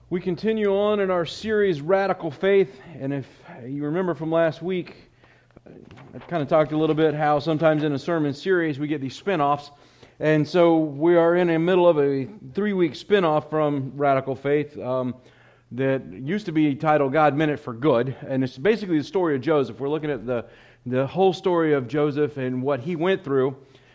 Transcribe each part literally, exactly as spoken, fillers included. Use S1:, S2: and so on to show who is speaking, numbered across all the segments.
S1: We continue on in our series, Radical Faith, and if you remember from last week, I kind of talked a little bit how sometimes in a sermon series we get these spin-offs, and so we are in the middle of a three-week spin-off from Radical Faith um, that used to be titled God Meant It for Good, and it's basically the story of Joseph. We're looking at the, the whole story of Joseph and what he went through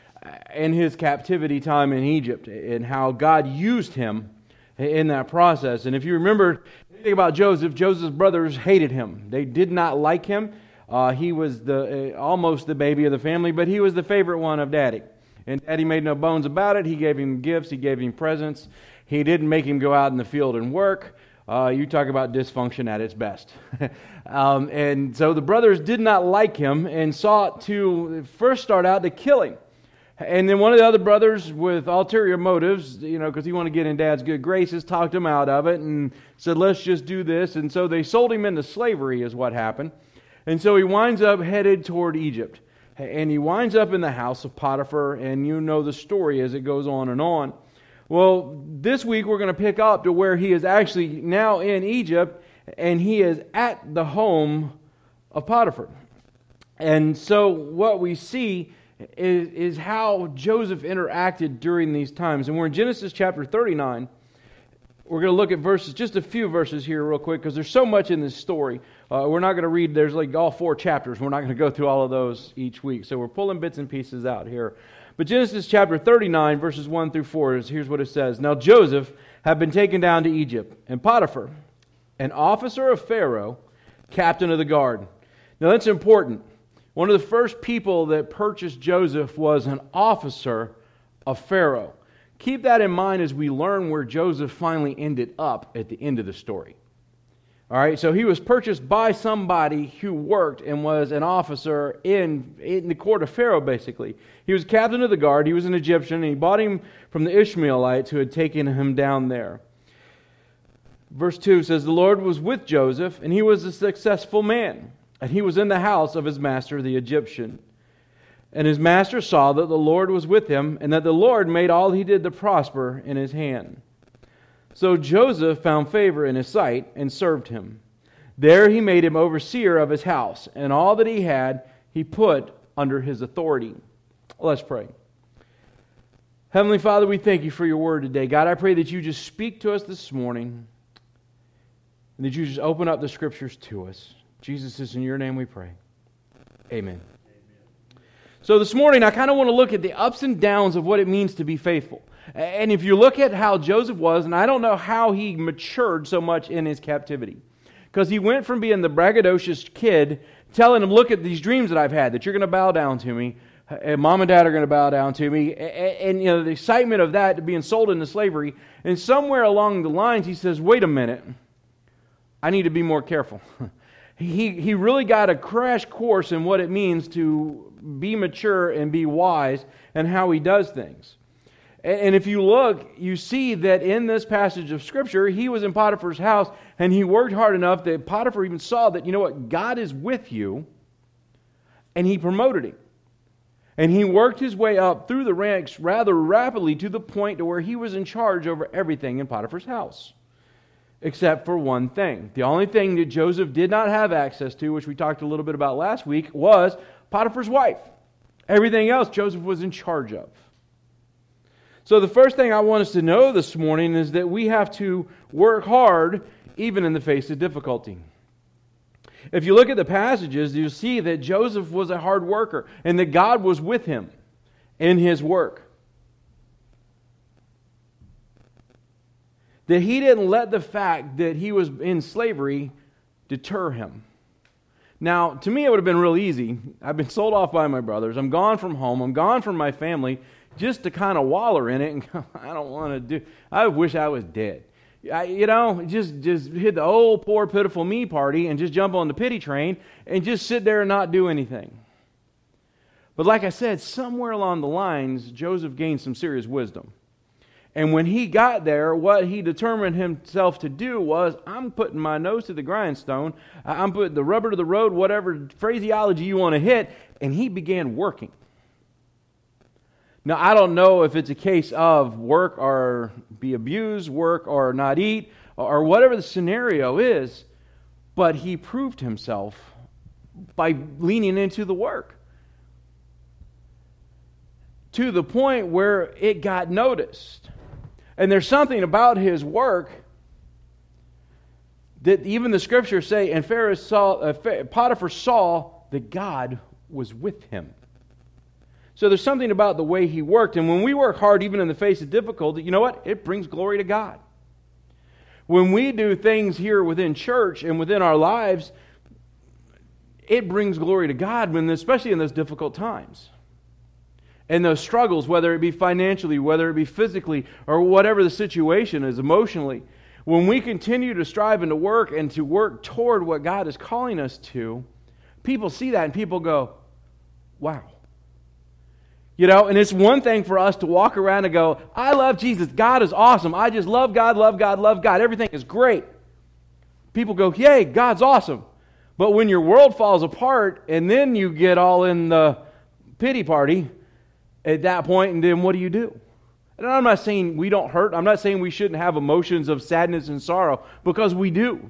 S1: in his captivity time in Egypt, and how God used him in that process. And if you remember anything about Joseph, Joseph's brothers hated him. They did not like him. Uh, he was the uh, almost the baby of the family, but he was the favorite one of Daddy. And Daddy made no bones about it. He gave him gifts. He gave him presents. He didn't make him go out in the field and work. Uh, you talk about dysfunction at its best. um, and so the brothers did not like him and sought to first start out to kill him. And then one of the other brothers, with ulterior motives, you know, because he wanted to get in Dad's good graces, talked him out of it and said, let's just do this. And so they sold him into slavery is what happened. And so he winds up headed toward Egypt. And he winds up in the house of Potiphar, and you know the story as it goes on and on. Well, this week we're going to pick up to where he is actually now in Egypt, and he is at the home of Potiphar. And so what we see Is, is how Joseph interacted during these times. And we're in Genesis chapter thirty-nine. We're going to look at verses, just a few verses here real quick, because there's so much in this story. Uh, we're not going to read, there's like all four chapters. We're not going to go through all of those each week. So we're pulling bits and pieces out here. But Genesis chapter thirty-nine, verses one through four, is, here's what it says. Now Joseph had been taken down to Egypt, and Potiphar, an officer of Pharaoh, captain of the guard. Now that's important. One of the first people that purchased Joseph was an officer of Pharaoh. Keep that in mind as we learn where Joseph finally ended up at the end of the story. All right, so he was purchased by somebody who worked and was an officer in, in the court of Pharaoh, basically. He was captain of the guard, he was an Egyptian, and he bought him from the Ishmaelites who had taken him down there. Verse two says, the Lord was with Joseph, and he was a successful man. And he was in the house of his master, the Egyptian. And his master saw that the Lord was with him, and that the Lord made all he did to prosper in his hand. So Joseph found favor in his sight and served him. There he made him overseer of his house, and all that he had he put under his authority. Let's pray. Heavenly Father, we thank you for your word today. God, I pray that you just speak to us this morning, and that you just open up the scriptures to us. Jesus, is in your name we pray. Amen. Amen. So this morning, I kind of want to look at the ups and downs of what it means to be faithful. And if you look at how Joseph was, and I don't know how he matured so much in his captivity. Because he went from being the braggadocious kid, telling him, look at these dreams that I've had, that you're going to bow down to me, and mom and dad are going to bow down to me, and, and you know the excitement of that, to being sold into slavery. And somewhere along the lines, he says, wait a minute, I need to be more careful. He he really got a crash course in what it means to be mature and be wise and how he does things. And, and if you look, you see that in this passage of Scripture, he was in Potiphar's house and he worked hard enough that Potiphar even saw that, you know what, God is with you, and he promoted him. And he worked his way up through the ranks rather rapidly to the point to where he was in charge over everything in Potiphar's house. Except for one thing. The only thing that Joseph did not have access to, which we talked a little bit about last week, was Potiphar's wife. Everything else Joseph was in charge of. So the first thing I want us to know this morning is that we have to work hard even in the face of difficulty. If you look at the passages, you'll see that Joseph was a hard worker and that God was with him in his work. That he didn't let the fact that he was in slavery deter him. Now, to me, it would have been real easy. I've been sold off by my brothers. I'm gone from home. I'm gone from my family just to kind of waller in it. And go, I don't want to do... I wish I was dead. I, you know, just, just hit the old, poor, pitiful me party and just jump on the pity train and just sit there and not do anything. But like I said, somewhere along the lines, Joseph gained some serious wisdom. And when he got there, what he determined himself to do was, I'm putting my nose to the grindstone, I'm putting the rubber to the road, whatever phraseology you want to hit, and he began working. Now, I don't know if it's a case of work or be abused, work or not eat, or whatever the scenario is, but he proved himself by leaning into the work. To the point where it got noticed. And there's something about his work that even the scriptures say, and Pharaoh saw, uh, Potiphar saw that God was with him. So there's something about the way he worked. And when we work hard, even in the face of difficulty, you know what? It brings glory to God. When we do things here within church and within our lives, it brings glory to God, when, especially in those difficult times. And those struggles, whether it be financially, whether it be physically, or whatever the situation is emotionally, when we continue to strive and to work and to work toward what God is calling us to, people see that and people go, wow. You know, and it's one thing for us to walk around and go, I love Jesus, God is awesome, I just love God, love God, love God, everything is great. People go, yay, God's awesome. But when your world falls apart and then you get all in the pity party, at that point, and then what do you do? And I'm not saying we don't hurt. I'm not saying we shouldn't have emotions of sadness and sorrow, because we do.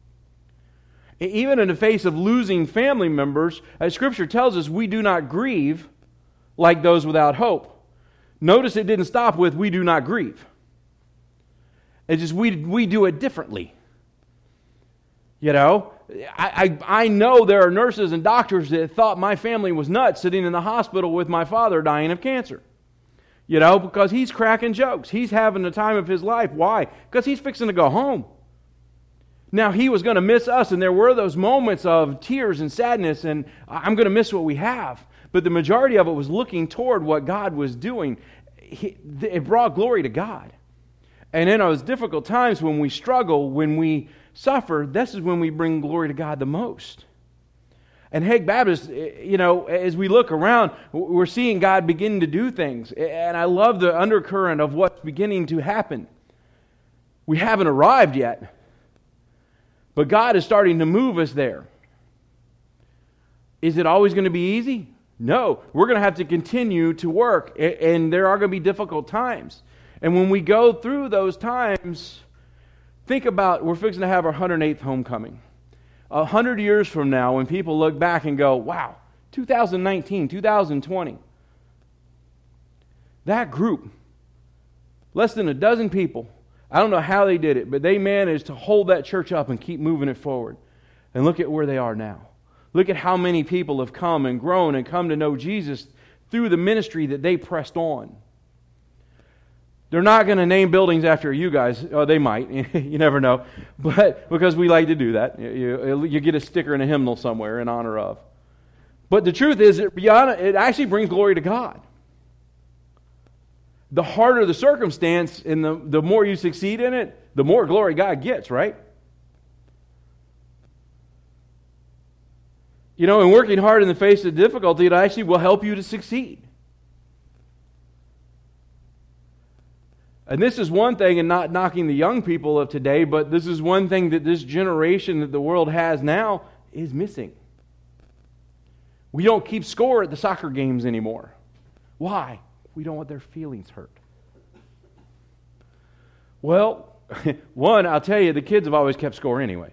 S1: Even in the face of losing family members, as Scripture tells us, we do not grieve like those without hope. Notice it didn't stop with we do not grieve. It's just we, we do it differently. You know, I, I I know there are nurses and doctors that thought my family was nuts sitting in the hospital with my father dying of cancer. You know, because he's cracking jokes. He's having the time of his life. Why? Because he's fixing to go home. Now, he was going to miss us, and there were those moments of tears and sadness, and I'm going to miss what we have. But the majority of it was looking toward what God was doing. He, it brought glory to God. And in those difficult times when we struggle, when we suffer, this is when we bring glory to God the most. And Hague Baptist, you know, as we look around, we're seeing God begin to do things. And I love the undercurrent of what's beginning to happen. We haven't arrived yet, but God is starting to move us there. Is it always going to be easy? No. We're going to have to continue to work, and there are going to be difficult times. And when we go through those times, think about, we're fixing to have our one hundred eighth homecoming. A hundred years from now, when people look back and go, wow, two thousand nineteen, two thousand twenty, that group, less than a dozen people, I don't know how they did it, but they managed to hold that church up and keep moving it forward. And look at where they are now. Look at how many people have come and grown and come to know Jesus through the ministry that they pressed on. They're not going to name buildings after you guys. Oh, they might. You never know. But because we like to do that. You, you get a sticker and a hymnal somewhere in honor of. But the truth is, it, beyond, it actually brings glory to God. The harder the circumstance and the, the more you succeed in it, the more glory God gets, right? You know, and working hard in the face of difficulty, it actually will help you to succeed. And this is one thing, and not knocking the young people of today, but this is one thing that this generation that the world has now is missing. We don't keep score at the soccer games anymore. Why? We don't want their feelings hurt. Well, one, I'll tell you, the kids have always kept score anyway.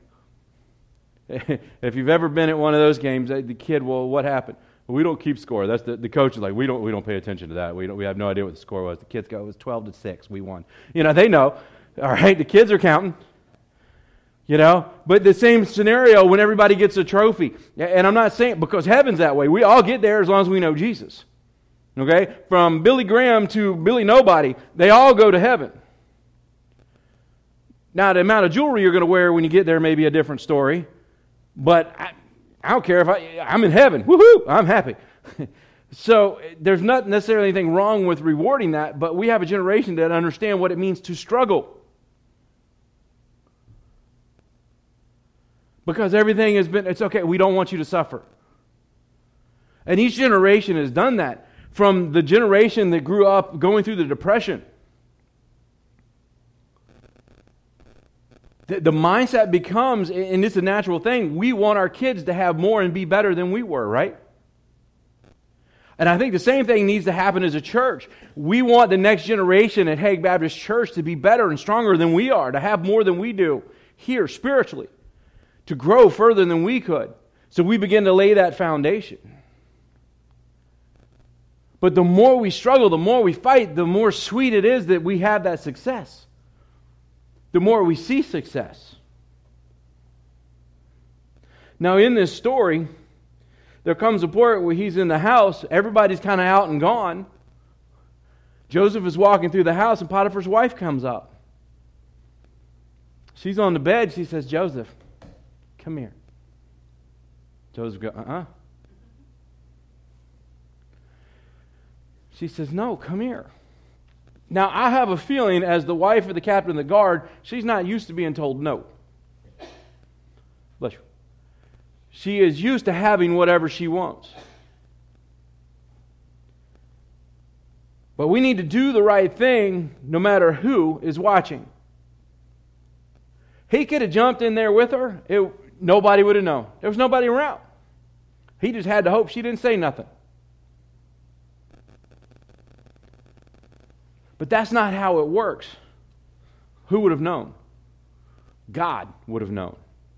S1: If you've ever been at one of those games, the kid, well, what happened? Well, we don't keep score. That's the, the coach is like, we don't we don't pay attention to that. We don't we have no idea what the score was. The kids go, it was twelve to six. We won. You know, they know. All right, the kids are counting. You know, but the same scenario when everybody gets a trophy. And I'm not saying because heaven's that way. We all get there as long as we know Jesus. Okay, from Billy Graham to Billy Nobody, they all go to heaven. Now, the amount of jewelry you're going to wear when you get there may be a different story. But I, I don't care if I, I'm in heaven. Woohoo! I'm happy. So there's not necessarily anything wrong with rewarding that, but we have a generation that understand what it means to struggle. Because everything has been, it's okay, we don't want you to suffer. And each generation has done that. From the generation that grew up going through the Depression, the, the mindset becomes, and it's a natural thing, we want our kids to have more and be better than we were, right? And I think the same thing needs to happen as a church. We want the next generation at Hague Baptist Church to be better and stronger than we are, to have more than we do here spiritually, to grow further than we could. So we begin to lay that foundation. But the more we struggle, the more we fight, the more sweet it is that we have that success. The more we see success. Now in this story, there comes a point where he's in the house, everybody's kind of out and gone. Joseph is walking through the house and Potiphar's wife comes up. She's on the bed, she says, Joseph, come here. Joseph goes, uh-uh. She says, no, come here. Now, I have a feeling as the wife of the captain of the guard, she's not used to being told no. Bless you. She is used to having whatever she wants. But we need to do the right thing no matter who is watching. He could have jumped in there with her. It, nobody would have known. There was nobody around. He just had to hope she didn't say nothing. But that's not how it works. Who would have known? God would have known.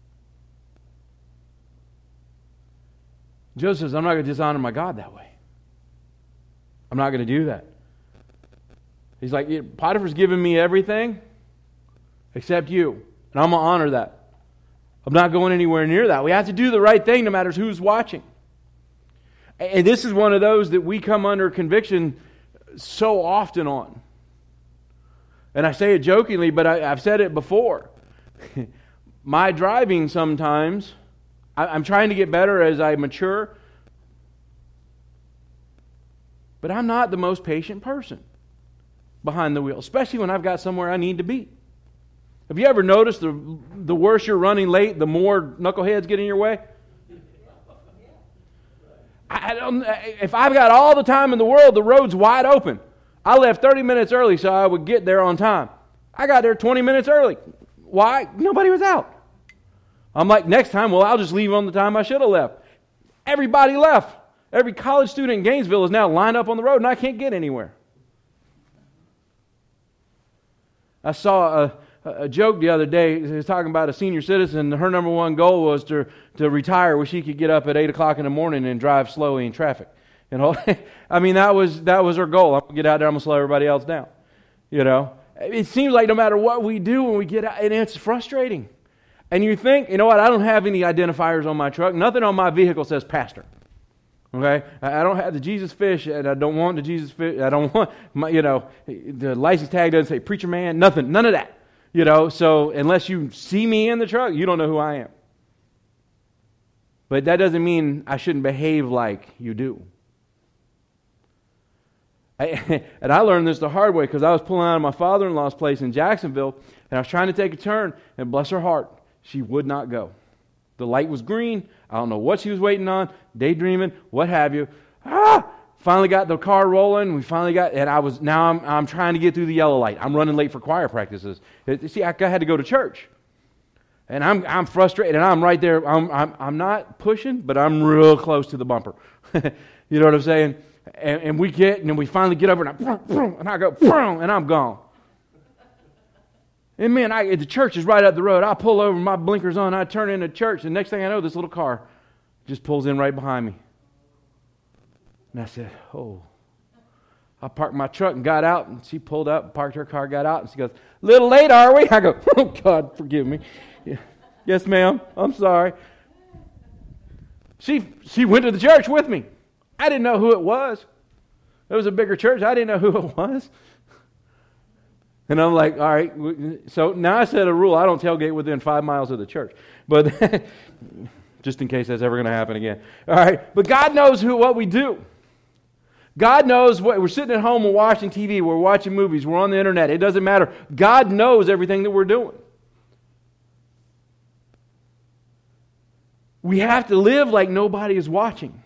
S1: Joseph says, I'm not going to dishonor my God that way. I'm not going to do that. He's like, Potiphar's given me everything except you. And I'm going to honor that. I'm not going anywhere near that. We have to do the right thing no matter who's watching. And this is one of those that we come under conviction so often on. And I say it jokingly, but I, I've said it before. My driving sometimes, I, I'm trying to get better as I mature, but I'm not the most patient person behind the wheel, especially when I've got somewhere I need to be. Have you ever noticed the the worse you're running late, the more knuckleheads get in your way? I don't, if I've got all the time in the world, the road's wide open. I left thirty minutes early so I would get there on time. I got there twenty minutes early. Why? Nobody was out. I'm like, next time, well, I'll just leave on the time I should have left. Everybody left. Every college student in Gainesville is now lined up on the road and I can't get anywhere. I saw a, a joke the other day. It was talking about a senior citizen. Her number one goal was to, to retire where she could get up at eight o'clock in the morning and drive slowly in traffic. You know, I mean, that was that was her goal. I'm going to get out there, I'm going to slow everybody else down. You know, it seems like no matter what we do when we get out, and it's frustrating. And you think, you know what, I don't have any identifiers on my truck. Nothing on my vehicle says pastor. Okay? I don't have the Jesus fish, and I don't want the Jesus fish. I don't want, my, you know, the license tag doesn't say preacher man. Nothing, none of that. You know, so unless you see me in the truck, you don't know who I am. But that doesn't mean I shouldn't behave like you do. I, and I learned this the hard way because I was pulling out of my father-in-law's place in Jacksonville, and I was trying to take a turn, and bless her heart, she would not go. The light was green. I don't know what she was waiting on, daydreaming, what have you. Ah! Finally got the car rolling. We finally got, and I was now I'm I'm trying to get through the yellow light. I'm running late for choir practices. It, see, I had to go to church, and I'm I'm frustrated, and I'm right there. I'm I'm I'm not pushing, but I'm real close to the bumper. You know what I'm saying? And, and we get, and then we finally get over, and I, and I go, and I'm gone. And man, I, the church is right up the road. I pull over, my blinkers on, I turn into church, and next thing I know, this little car just pulls in right behind me. And I said, oh. I parked my truck and got out, and she pulled up, parked her car, got out, and she goes, little late, are we? I go, oh, God, forgive me. Yeah. Yes, ma'am, I'm sorry. She she went to the church with me. I didn't know who it was. It was a bigger church. I didn't know who it was. And I'm like, all right. So now I set a rule. I don't tailgate within five miles of the church. But just in case that's ever going to happen again. All right. But God knows who what we do. God knows what we're sitting at home, we're watching T V, we're watching movies, we're on the internet. It doesn't matter. God knows everything that we're doing. We have to live like nobody is watching.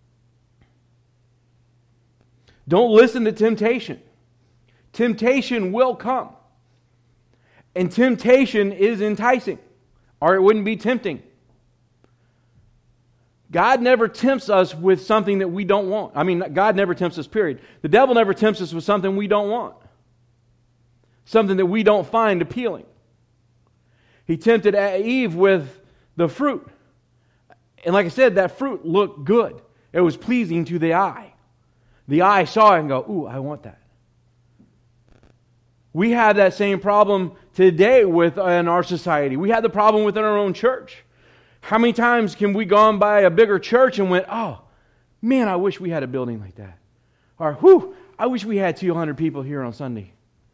S1: Don't listen to temptation. Temptation will come. And temptation is enticing, or it wouldn't be tempting. God never tempts us with something that we don't want. I mean, God never tempts us, period. The devil never tempts us with something we don't want. Something that we don't find appealing. He tempted Eve with the fruit. And like I said, that fruit looked good. It was pleasing to the eye. The eye saw it and go, ooh, I want that. We have that same problem today within our society. We have the problem within our own church. How many times can we gone by a bigger church and went, oh, man, I wish we had a building like that. Or, whew, I wish we had two hundred people here on Sunday.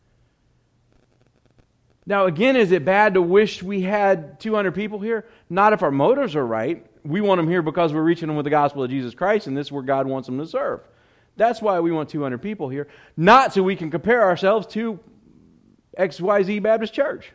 S1: Now, again, is it bad to wish we had two hundred people here? Not if our motives are right. We want them here because we're reaching them with the gospel of Jesus Christ, and this is where God wants them to serve. That's why we want two hundred people here. Not so we can compare ourselves to X Y Z Baptist Church.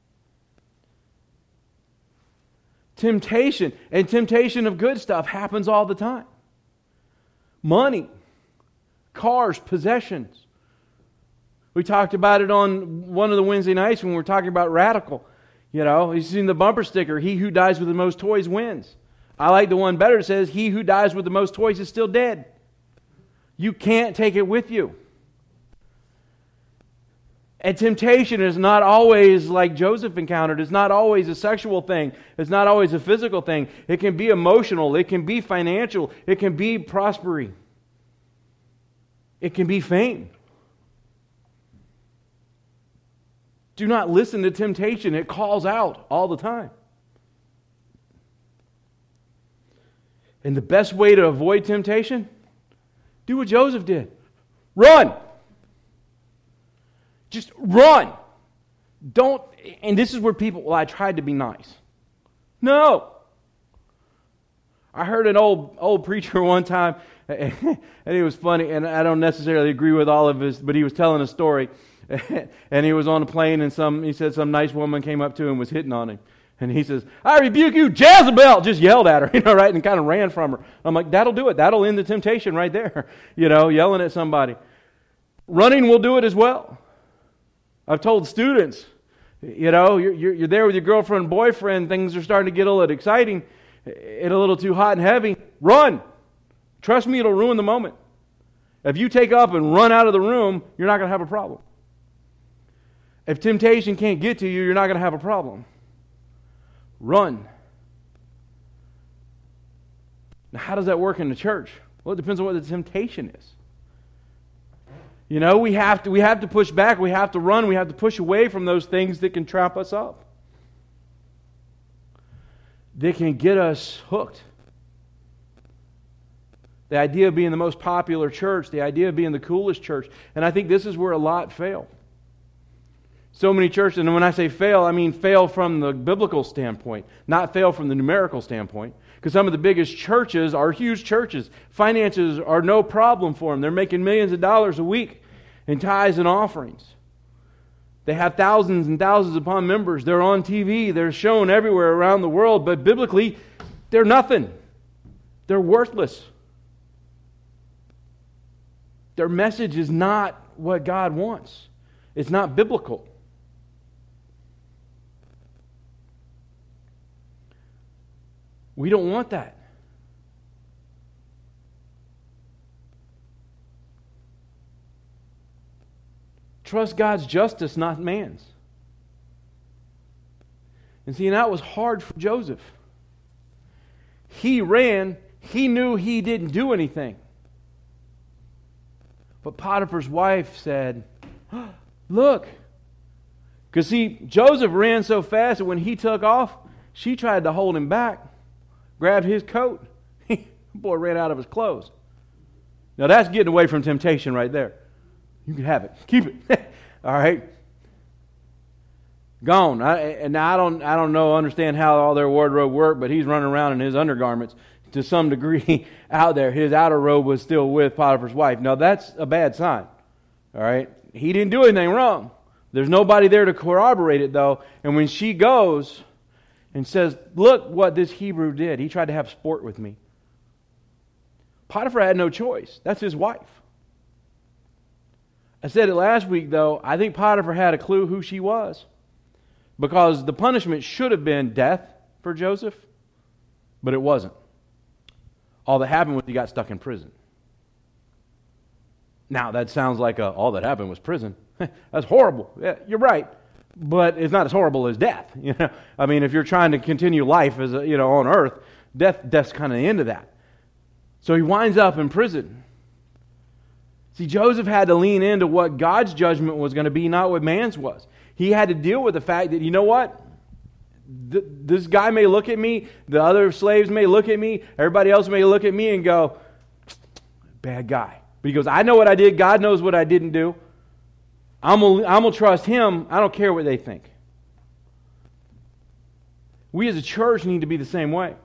S1: Temptation, and temptation of good stuff happens all the time. Money, cars, possessions. We talked about it on one of the Wednesday nights when we were talking about radical. You know, you've seen the bumper sticker, he who dies with the most toys wins. I like the one better that says, he who dies with the most toys is still dead. You can't take it with you. And temptation is not always like Joseph encountered. It's not always a sexual thing. It's not always a physical thing. It can be emotional. It can be financial. It can be prosperity. It can be fame. Do not listen to temptation. It calls out all the time. And the best way to avoid temptation? Do what Joseph did. Run! Just run. Don't, and this is where people, well, I tried to be nice. No. I heard an old old preacher one time, and it was funny, and I don't necessarily agree with all of his, but he was telling a story, and he was on a plane, and some he said some nice woman came up to him and was hitting on him. And he says, I rebuke you, Jezebel! Just yelled at her, you know, right, and kind of ran from her. I'm like, that'll do it. That'll end the temptation right there, you know, yelling at somebody. Running will do it as well. I've told students, you know, you're, you're, you're there with your girlfriend, boyfriend, things are starting to get a little exciting, and a little too hot and heavy. Run! Trust me, it'll ruin the moment. If you take up and run out of the room, you're not going to have a problem. If temptation can't get to you, you're not going to have a problem. Run. Now, how does that work in the church? Well, it depends on what the temptation is. You know, we have to we have to push back, we have to run, we have to push away from those things that can trap us up. They can get us hooked. The idea of being the most popular church, the idea of being the coolest church, and I think this is where a lot fail. So many churches, and when I say fail, I mean fail from the biblical standpoint, not fail from the numerical standpoint. Because some of the biggest churches are huge churches. Finances are no problem for them. They're making millions of dollars a week in tithes and offerings. They have thousands and thousands upon members. They're on T V. They're shown everywhere around the world. But biblically, they're nothing. They're worthless. Their message is not what God wants. It's not biblical. We don't want that. Trust God's justice, not man's. And see, and that was hard for Joseph. He ran. He knew he didn't do anything. But Potiphar's wife said, oh, look. Because see, Joseph ran so fast that when he took off, she tried to hold him back. Grabbed his coat. The boy ran out of his clothes. Now that's getting away from temptation right there. You can have it. Keep it. All right. Gone. I, and now I don't I don't know, understand how all their wardrobe worked, but he's running around in his undergarments to some degree out there. His outer robe was still with Potiphar's wife. Now that's a bad sign. All right. He didn't do anything wrong. There's nobody there to corroborate it though. And when she goes and says, look what this Hebrew did. He tried to have sport with me. Potiphar had no choice. That's his wife. I said it last week, though. I think Potiphar had a clue who she was. Because the punishment should have been death for Joseph, but it wasn't. All that happened was he got stuck in prison. Now, that sounds like a, all that happened was prison. That's horrible. Yeah, you're right. But it's not as horrible as death. You know, I mean, if you're trying to continue life as a, you know, on earth, death death's kind of the end of that. So he winds up in prison. See, Joseph had to lean into what God's judgment was going to be, not what man's was. He had to deal with the fact that, you know what? Th- this guy may look at me, the other slaves may look at me, everybody else may look at me and go, bad guy. But he goes, I know what I did, God knows what I didn't do. I'm going I'm to trust Him, I don't care what they think. We as a church need to be the same way.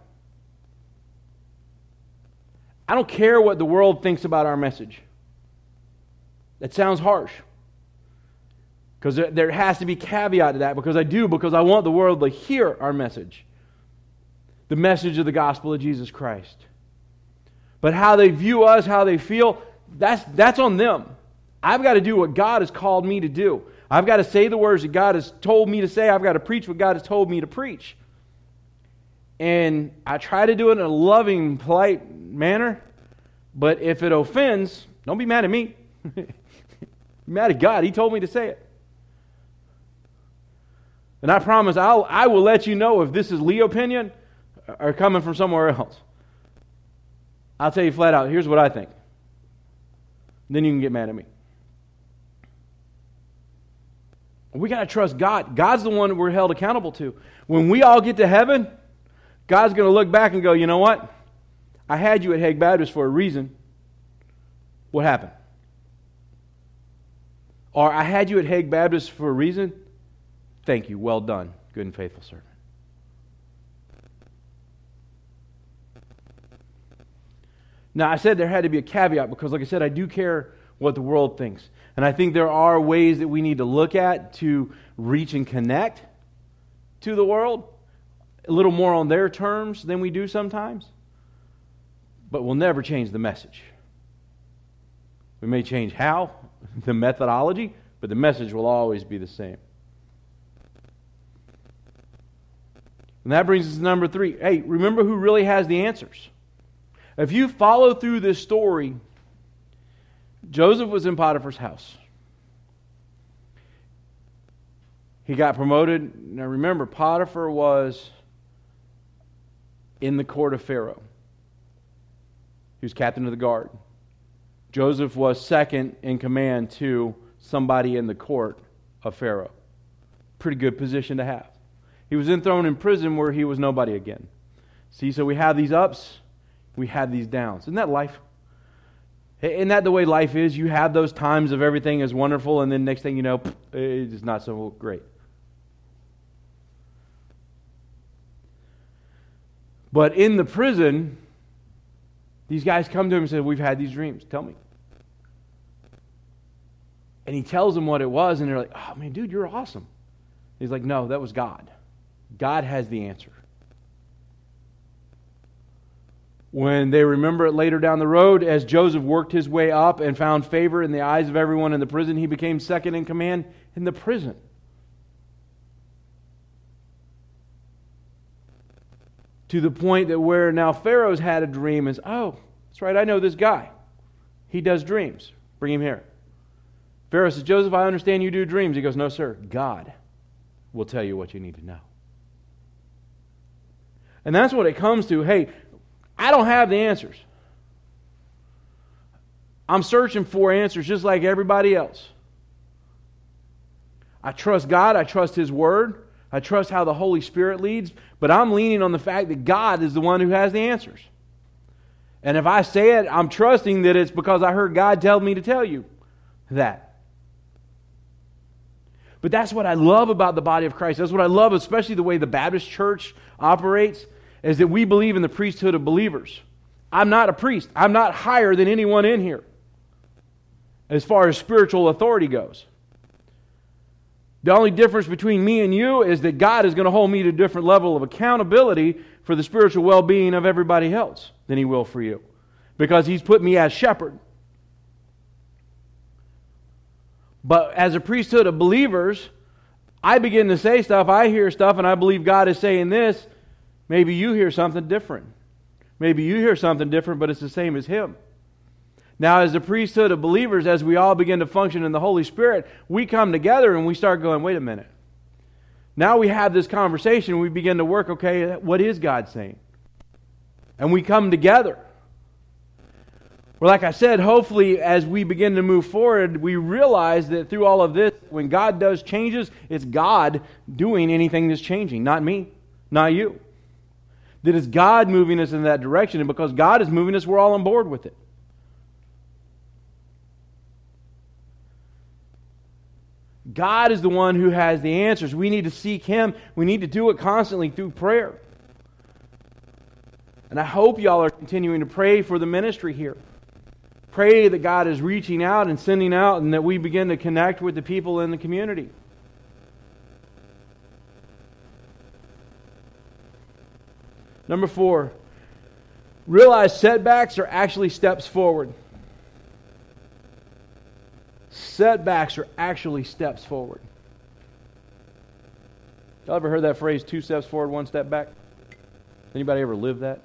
S1: I don't care what the world thinks about our message. That sounds harsh. Because there, there has to be caveat to that, because I do, because I want the world to hear our message. The message of the gospel of Jesus Christ. But how they view us, how they feel, that's, that's on them. I've got to do what God has called me to do. I've got to say the words that God has told me to say. I've got to preach what God has told me to preach. And I try to do it in a loving, polite manner. But if it offends, don't be mad at me. Be mad at God. He told me to say it. And I promise I'll, I will let you know if this is Lee opinion or coming from somewhere else. I'll tell you flat out, here's what I think. Then you can get mad at me. We got to trust God. God's the one that we're held accountable to. When we all get to heaven, God's going to look back and go, you know what? I had you at Hague Baptist for a reason. What happened? Or I had you at Hague Baptist for a reason. Thank you. Well done, good and faithful servant. Now, I said there had to be a caveat because, like I said, I do care what the world thinks. And I think there are ways that we need to look at to reach and connect to the world, a little more on their terms than we do sometimes. But we'll never change the message. We may change how, the methodology, but the message will always be the same. And that brings us to number three. Hey, remember who really has the answers. If you follow through this story, Joseph was in Potiphar's house. He got promoted. Now remember, Potiphar was in the court of Pharaoh. He was captain of the guard. Joseph was second in command to somebody in the court of Pharaoh. Pretty good position to have. He was then thrown in prison where he was nobody again. See, so we have these ups, we have these downs. Isn't that life? Isn't that the way life is? You have those times of everything is wonderful, and then next thing you know, it's not so great. But in the prison, these guys come to him and say, we've had these dreams. Tell me. And he tells them what it was, and they're like, oh man, dude, you're awesome. He's like, no, that was God. God has the answer. When they remember it later down the road, as Joseph worked his way up and found favor in the eyes of everyone in the prison, he became second in command in the prison. To the point that where now Pharaoh's had a dream is, oh, that's right, I know this guy. He does dreams. Bring him here. Pharaoh says, Joseph, I understand you do dreams. He goes, no, sir, God will tell you what you need to know. And that's what it comes to. Hey, I don't have the answers. I'm searching for answers just like everybody else. I trust God. I trust His Word. I trust how the Holy Spirit leads. But I'm leaning on the fact that God is the one who has the answers. And if I say it, I'm trusting that it's because I heard God tell me to tell you that. But that's what I love about the body of Christ. That's what I love, especially the way the Baptist church operates, is that we believe in the priesthood of believers. I'm not a priest. I'm not higher than anyone in here as far as spiritual authority goes. The only difference between me and you is that God is going to hold me to a different level of accountability for the spiritual well-being of everybody else than He will for you, because He's put me as shepherd. But as a priesthood of believers, I begin to say stuff, I hear stuff, and I believe God is saying this. Maybe you hear something different. Maybe you hear something different, but it's the same as him. Now, as the priesthood of believers, as we all begin to function in the Holy Spirit, we come together and we start going, wait a minute. Now we have this conversation, we begin to work, okay, what is God saying? And we come together. Well, like I said, hopefully as we begin to move forward, we realize that through all of this, when God does changes, it's God doing anything that's changing, not me, not you. That it's God moving us in that direction, and because God is moving us, we're all on board with it. God is the one who has the answers. We need to seek Him. We need to do it constantly through prayer. And I hope y'all are continuing to pray for the ministry here. Pray that God is reaching out and sending out, and that we begin to connect with the people in the community. Number four, realize setbacks are actually steps forward. Setbacks are actually steps forward. Y'all ever heard that phrase, two steps forward, one step back? Anybody ever lived that?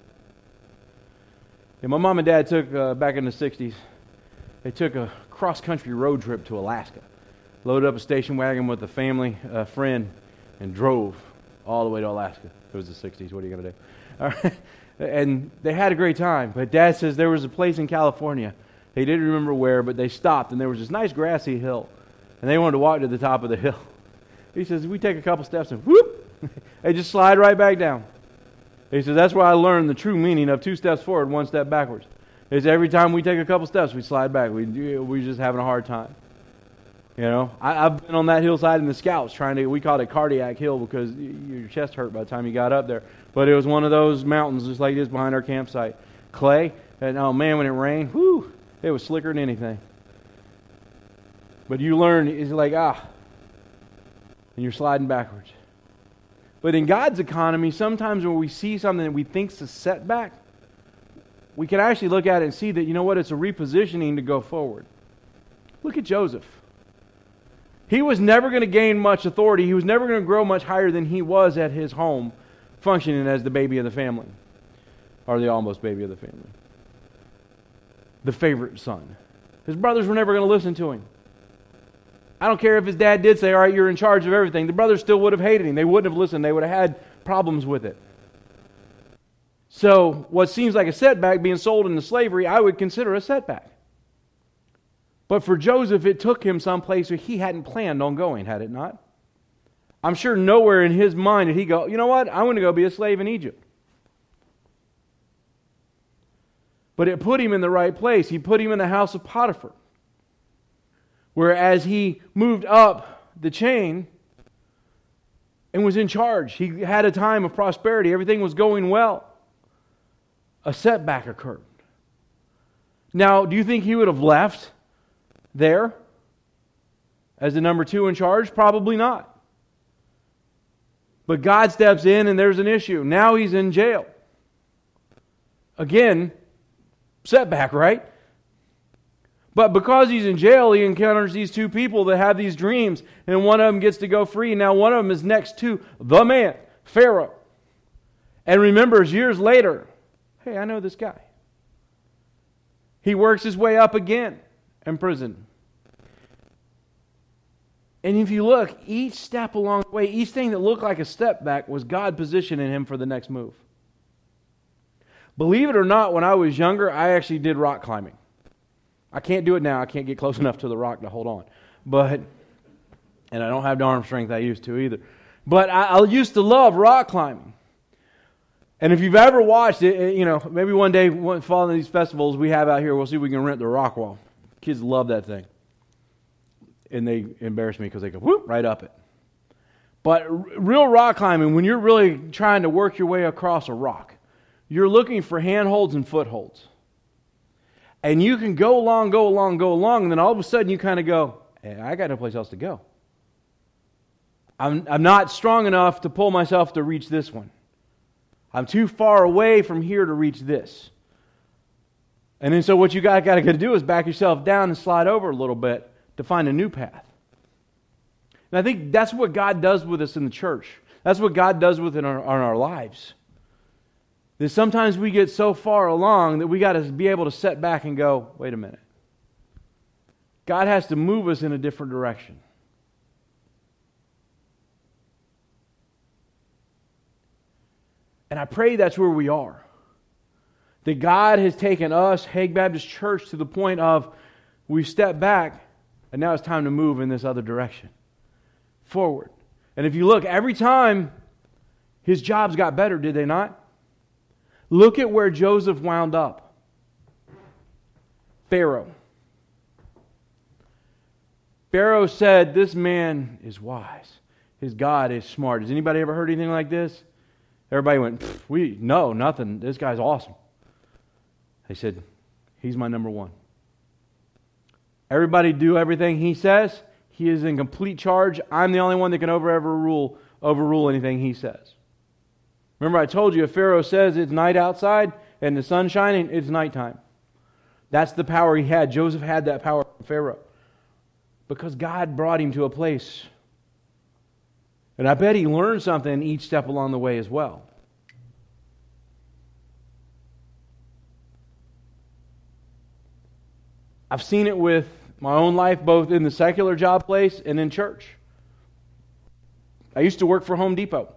S1: Yeah, my mom and dad took, uh, back in the sixties, they took a cross-country road trip to Alaska. Loaded up a station wagon with a family, a friend, and drove all the way to Alaska. It was the sixties, what are you going to do? All right. And they had a great time. But Dad says there was a place in California. They didn't remember where, but they stopped, and there was this nice grassy hill. And they wanted to walk to the top of the hill. He says, we take a couple steps and whoop, they just slide right back down. He says, that's where I learned the true meaning of two steps forward, one step backwards. He says, every time we take a couple steps, we slide back. We, we're just having a hard time. You know, I, I've been on that hillside in the Scouts trying to, we called it Cardiac Hill because your chest hurt by the time you got up there. But it was one of those mountains just like this behind our campsite. Clay, and oh man, when it rained, whoo, it was slicker than anything. But you learn, it's like, ah, and you're sliding backwards. But in God's economy, sometimes when we see something that we think is a setback, we can actually look at it and see that, you know what, it's a repositioning to go forward. Look at Joseph. He was never going to gain much authority. He was never going to grow much higher than he was at his home, functioning as the baby of the family, or the almost baby of the family. The favorite son. His brothers were never going to listen to him. I don't care if his dad did say, all right, you're in charge of everything. The brothers still would have hated him. They wouldn't have listened. They would have had problems with it. So what seems like a setback, being sold into slavery, I would consider a setback. But for Joseph, it took him someplace where he hadn't planned on going, had it not? I'm sure nowhere in his mind did he go, you know what, I'm going to go be a slave in Egypt. But it put him in the right place. He put him in the house of Potiphar. Whereas he moved up the chain and was in charge. He had a time of prosperity. Everything was going well. A setback occurred. Now, do you think he would have left there as the number two in charge? Probably not. But God steps in and there's an issue. Now he's in jail. Again, setback, right? But because he's in jail, he encounters these two people that have these dreams, and one of them gets to go free. Now one of them is next to the man, Pharaoh, and remembers years later, hey, I know this guy. He works his way up again in prison. And if you look, each step along the way, each thing that looked like a step back was God positioning him for the next move. Believe it or not, when I was younger, I actually did rock climbing. I can't do it now. I can't get close enough to the rock to hold on. But, and I don't have the arm strength I used to either. But I, I used to love rock climbing. And if you've ever watched it, you know, maybe one day, one, following these festivals we have out here, we'll see if we can rent the rock wall. Kids love that thing. And they embarrass me because they go, whoop, right up it. But r- real rock climbing, when you're really trying to work your way across a rock, you're looking for handholds and footholds. And you can go along, go along, go along, and then all of a sudden you kind of go, hey, I got no place else to go. I'm, I'm not strong enough to pull myself to reach this one. I'm too far away from here to reach this. And then so what you got, got to do is back yourself down and slide over a little bit to find a new path. And I think that's what God does with us in the church. That's what God does within our, our lives. that sometimes we get so far along that we got to be able to set back and go, wait a minute. God has to move us in a different direction. And I pray that's where we are. That God has taken us, Hague Baptist Church, to the point of we've stepped back and now it's time to move in this other direction. Forward. And if you look, every time his jobs got better, did they not? Look at where Joseph wound up. Pharaoh. Pharaoh said, this man is wise. His God is smart. Has anybody ever heard anything like this? Everybody went, we no, nothing. This guy's awesome. They said, he's my number one. Everybody do everything he says. He is in complete charge. I'm the only one that can over overrule, overrule anything he says. Remember I told you, if Pharaoh says it's night outside and the sun's shining, it's nighttime. That's the power he had. Joseph had that power from Pharaoh. Because God brought him to a place. And I bet he learned something each step along the way as well. I've seen it with my own life, both in the secular job place and in church. I used to work for Home Depot.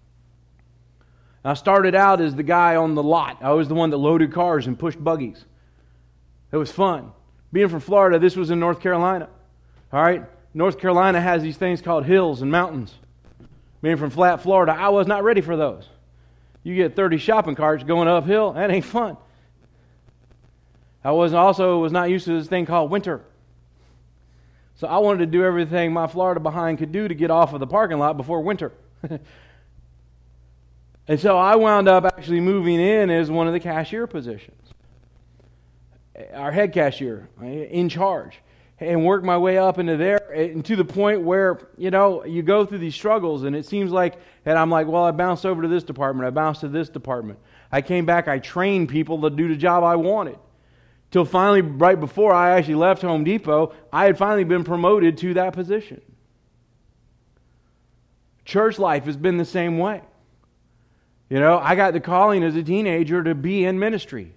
S1: I started out as the guy on the lot. I was the one that loaded cars and pushed buggies. It was fun. Being from Florida, this was in North Carolina. All right? North Carolina has these things called hills and mountains. Being from flat Florida, I was not ready for those. You get thirty shopping carts going uphill, that ain't fun. I was also was not used to this thing called winter. So I wanted to do everything my Florida behind could do to get off of the parking lot before winter. And so I wound up actually moving in as one of the cashier positions. Our head cashier, in charge. And worked my way up into there, and to the point where, you know, you go through these struggles, and it seems like, and I'm like, well, I bounced over to this department, I bounced to this department. I came back, I trained people to do the job I wanted. Till finally, right before I actually left Home Depot, I had finally been promoted to that position. Church life has been the same way. You know, I got the calling as a teenager to be in ministry.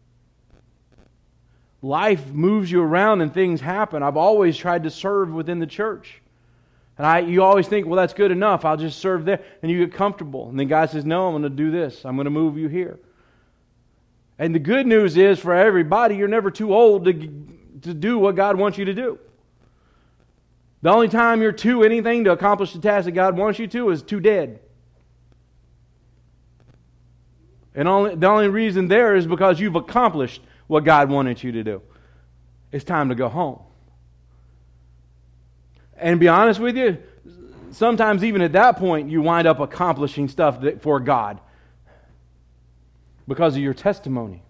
S1: Life moves you around and things happen. I've always tried to serve within the church. And I, you always think, well, that's good enough. I'll just serve there. And you get comfortable. And then God says, no, I'm going to do this. I'm going to move you here. And the good news is for everybody, you're never too old to, to do what God wants you to do. The only time you're too anything to accomplish the task that God wants you to is too dead. And only, the only reason there is because you've accomplished what God wanted you to do. It's time to go home. And to be honest with you, sometimes even at that point, you wind up accomplishing stuff that, for God because of your testimony.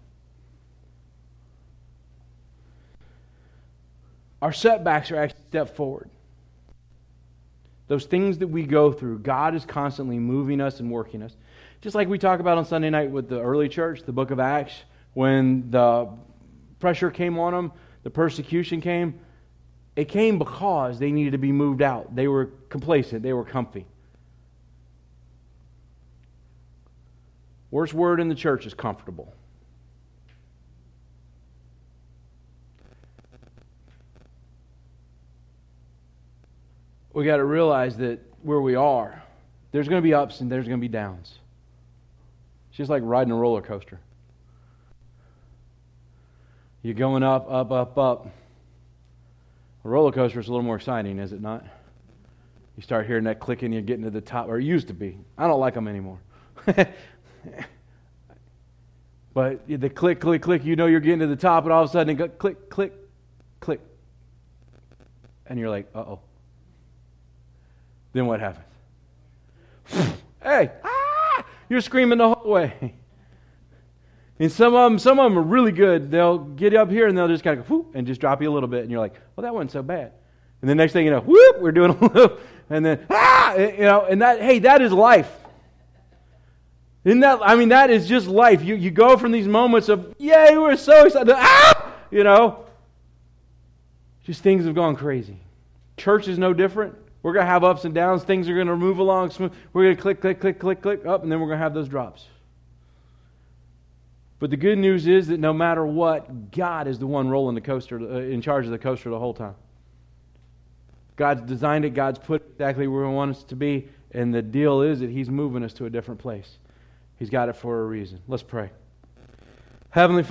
S1: Our setbacks are actually a step forward. Those things that we go through, God is constantly moving us and working us. Just like we talk about on Sunday night with the early church, the book of Acts, when the pressure came on them, the persecution came, it came because they needed to be moved out. They were complacent. They were comfy. Worst word in the church is comfortable. We got to realize that where we are, there's going to be ups and there's going to be downs. It's just like riding a roller coaster. You're going up, up, up, up. A roller coaster is a little more exciting, is it not? You start hearing that clicking, you're getting to the top, or it used to be. I don't like them anymore. But the click, click, click, you know you're getting to the top, and all of a sudden it goes click, click, click. And you're like, uh-oh. Then what happens? Hey, ah! You're screaming the whole way. And some of them, some of them are really good. They'll get up here and they'll just kind of go, whoop, and just drop you a little bit. And you're like, well, that wasn't so bad. And the next thing you know, whoop, we're doing a little, and then, ah, you know, and that, hey, that is life. Isn't that, I mean, that is just life. You you go from these moments of, yay, we're so excited, ah, you know, just things have gone crazy. Church is no different. We're going to have ups and downs. Things are going to move along smooth. We're going to click, click, click, click, click up, and then we're going to have those drops. But the good news is that no matter what, God is the one rolling the coaster, uh, in charge of the coaster the whole time. God's designed it. God's put it exactly where we want us to be. And the deal is that He's moving us to a different place. He's got it for a reason. Let's pray. Heavenly